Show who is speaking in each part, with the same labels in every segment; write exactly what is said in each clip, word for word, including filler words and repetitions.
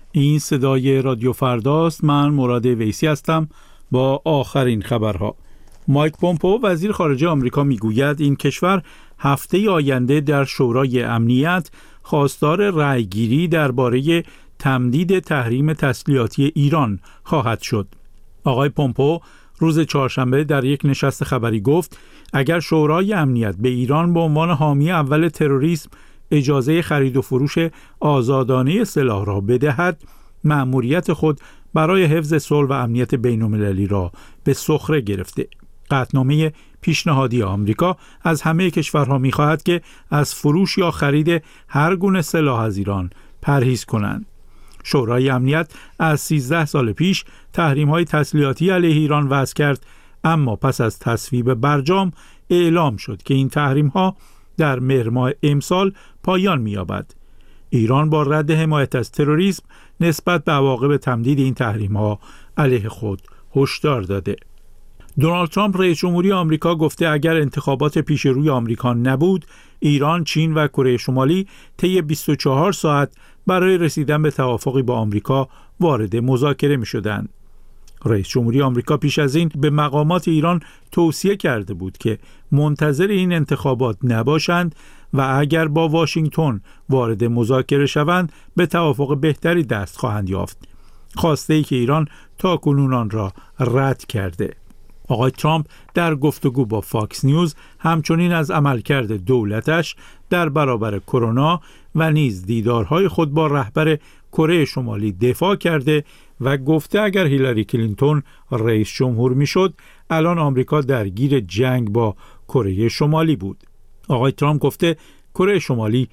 Speaker 1: این صدای رادیو فرداست. من مراد ویسی هستم با آخرین خبرها. مایک پومپئو وزیر خارجه آمریکا میگوید این کشور هفته آینده در شورای امنیت خواستار رأیگیری درباره تمدید تحریم تسلیحاتی ایران خواهد شد. آقای پومپئو روز چهارشنبه در یک نشست خبری گفت اگر شورای امنیت به ایران به عنوان حامی اول تروریسم اجازه خرید و فروش آزادانه سلاح را بدهد، مأموریت خود برای حفظ صلح و امنیت بین‌المللی را به سخره گرفته. قطعنامه پیشنهادی آمریکا از همه کشورها می‌خواهد که از فروش یا خرید هر گونه سلاح از ایران پرهیز کنند. شورای امنیت از سیزده سال پیش تحریم‌های تسلیحاتی علیه ایران وضع کرد، اما پس از تصویب برجام اعلام شد که این تحریم‌ها در مهر ماه امسال پایان می‌یابد. ایران با رد حمایت از تروریسم نسبت به عواقب تمدید این تحریم‌ها علیه خود هشدار داده. دونالد ترامپ رئیس جمهوری آمریکا گفته اگر انتخابات پیش روی آمریکا نبود، ایران، چین و کره شمالی طی بیست و چهار ساعت برای رسیدن به توافقی با آمریکا وارد مذاکره می‌شدند. رئیس جمهوری آمریکا پیش از این به مقامات ایران توصیه کرده بود که منتظر این انتخابات نباشند و اگر با واشنگتن وارد مذاکره شوند به توافق بهتری دست خواهند یافت. خواسته‌ای که ایران تاکنون آن را رد کرده. آقای ترامپ در گفتگو با فاکس نیوز همچنین از عملکرد دولتش در برابر کرونا و نیز دیدارهای خود با رهبر کره شمالی دفاع کرده و گفته اگر هیلاری کلینتون رئیس جمهور میشد، الان آمریکا درگیر جنگ با کره شمالی بود. آقای ترامپ گفته کره شمالی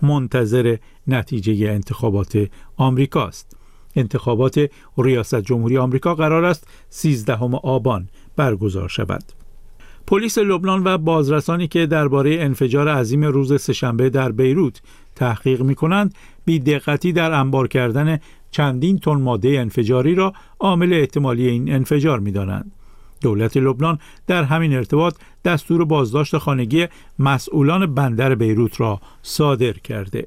Speaker 1: منتظر نتیجه انتخابات آمریکاست. انتخابات ریاست جمهوری آمریکا قرار است سیزدهم آبان برگزار شود. پلیس لبنان و بازرسانی که درباره انفجار عظیم روز سه‌شنبه در بیروت تحقیق می‌کنند، بی‌دقتی در انبار کردن چندین تن ماده انفجاری را عامل احتمالی این انفجار می‌دانند. دولت لبنان در همین ارتباط دستور بازداشت خانگی مسئولان بندر بیروت را صادر کرده.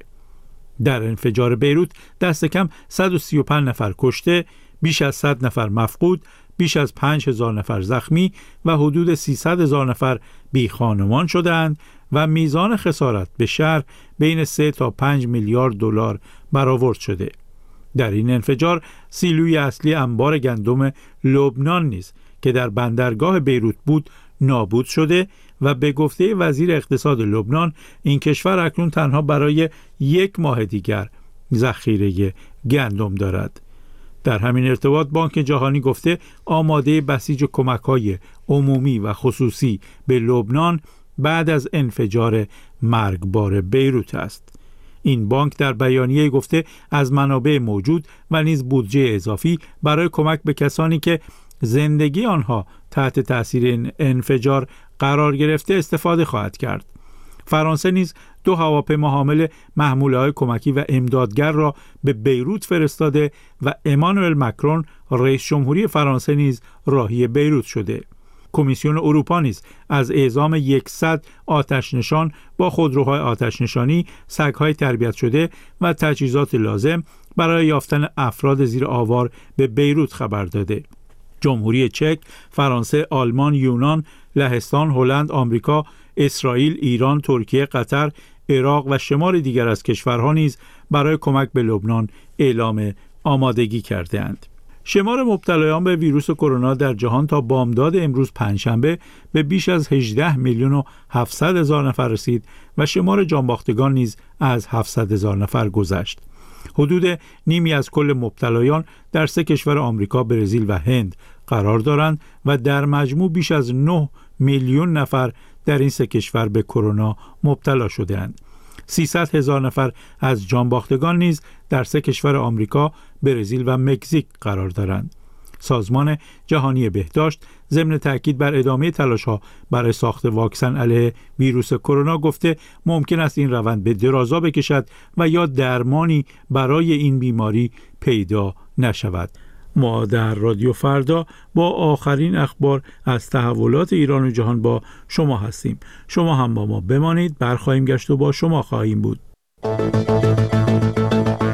Speaker 1: در انفجار بیروت دست کم صد و سی و پنج نفر کشته، بیش از صد نفر مفقود، بیش از پنج هزار نفر زخمی و حدود سیصد هزار نفر بی خانمان شدند و میزان خسارت به شهر بین سه تا پنج میلیارد دلار برآورد شده. در این انفجار سیلوی اصلی انبار گندم لبنان نیز که در بندرگاه بیروت بود نابود شده و به گفته وزیر اقتصاد لبنان این کشور اکنون تنها برای یک ماه دیگر ذخیره گندم دارد. در همین ارتباط بانک جهانی گفته آماده بسیج کمک‌های عمومی و خصوصی به لبنان بعد از انفجار مرگبار بیروت است. این بانک در بیانیه گفته از منابع موجود و نیز بودجه اضافی برای کمک به کسانی که زندگی آنها تحت تأثیر این انفجار قرار گرفته استفاده خواهد کرد. فرانسه نیز دو هواپیما حامل محموله‌های کمکی و امدادگر را به بیروت فرستاده و امانوئل مکرون رئیس جمهوری فرانسه نیز راهی بیروت شده. کمیسیون اروپا نیز از اعزام صد آتش نشان با خودروهای آتش نشانی، سگ‌های تربیت شده و تجهیزات لازم برای یافتن افراد زیر آوار به بیروت خبر داده. جمهوری چک، فرانسه، آلمان، یونان، لهستان، هلند، آمریکا، اسرائیل، ایران، ترکیه، قطر، عراق و شمار دیگر از کشورها نیز برای کمک به لبنان اعلام آمادگی کرده‌اند. شمار مبتلایان به ویروس کرونا در جهان تا بامداد امروز پنجشنبه به بیش از هجده میلیون و هفتصد هزار نفر رسید و شمار جانباختگان نیز از هفتصد هزار نفر گذشت. حدود نیمی از کل مبتلایان در سه کشور آمریکا، برزیل و هند قرار دارند و در مجموع بیش از نه میلیون نفر در این سه کشور به کرونا مبتلا شده‌اند. سیصد هزار نفر از جانباختگان نیز در سه کشور آمریکا، برزیل و مکزیک قرار دارند. سازمان جهانی بهداشت ضمن تاکید بر ادامه تلاش‌ها برای ساخت واکسن علیه ویروس کرونا گفته ممکن است این روند به درازا بکشد و یا درمانی برای این بیماری پیدا نشود. ما در رادیو فردا با آخرین اخبار از تحولات ایران و جهان با شما هستیم. شما هم با ما بمانید، برخواهیم گشت و با شما خواهیم بود.